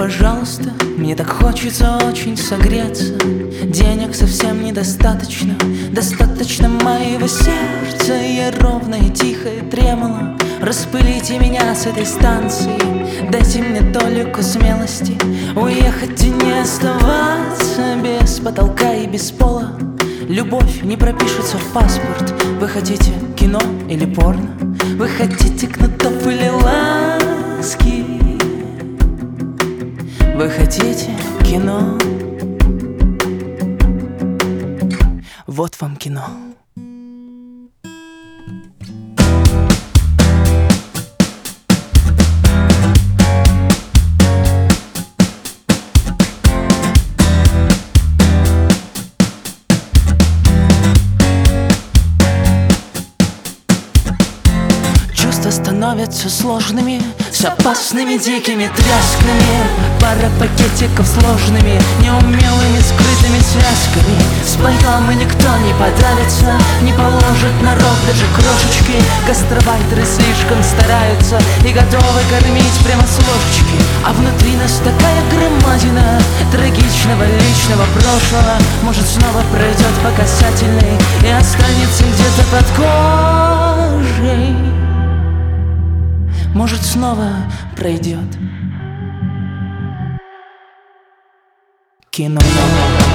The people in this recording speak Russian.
пожалуйста, мне так хочется очень согреться. Денег совсем недостаточно, достаточно моего сердца. Я ровное, тихое тремоло. Распылите меня с этой станции, дайте мне толику смелости уехать и не оставаться без потолка и без пола. Любовь не пропишется в паспорт. Вы хотите кино или порно? Вы хотите кнутов или ласки? Вы хотите кино? Вот вам кино. Становятся сложными, с опасными дикими трясками. Пара пакетиков сложными, неумелыми скрытыми связками. Споем и никто не подавится, не положит на рог даже крошечки. Гастробайтеры слишком стараются и готовы кормить прямо с ложечки. А внутри нас такая громадина трагичного личного прошлого. Может, снова пройдет по касательной и останется где-то под кожей. Может, снова пройдет кино.